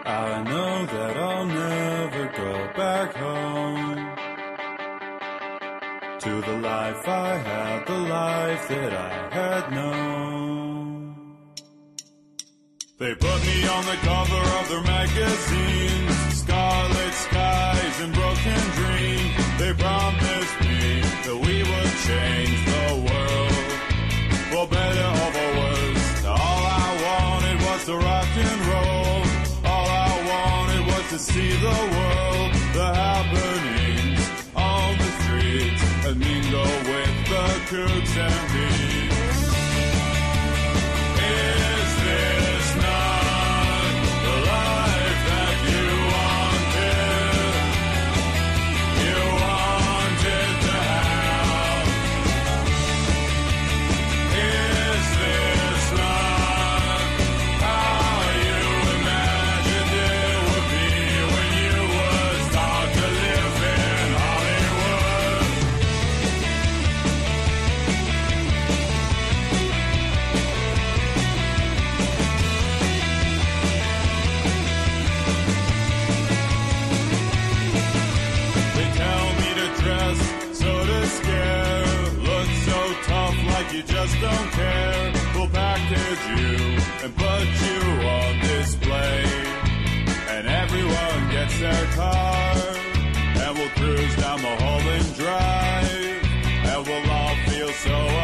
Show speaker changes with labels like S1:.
S1: I know that I'll never go back home to the life I had, the life that I had known. They put me on the cover of their magazines, scarlet skies and broken dreams. They promised me that we would change the world, for better or for worse. All I wanted was to rock and roll. All I wanted was to see the world, the happenings on the streets, and mingle with the crooks and thieves. Is this not the life that you wanted? You wanted to have. Is this not how you imagined it would be when you was taught to live in Hollywood? They tell me to dress so to scare, look so tough like you just don't care. We'll package you and put you on display, and everyone gets their car, and we'll cruise down Mulholland Drive, and we'll all feel so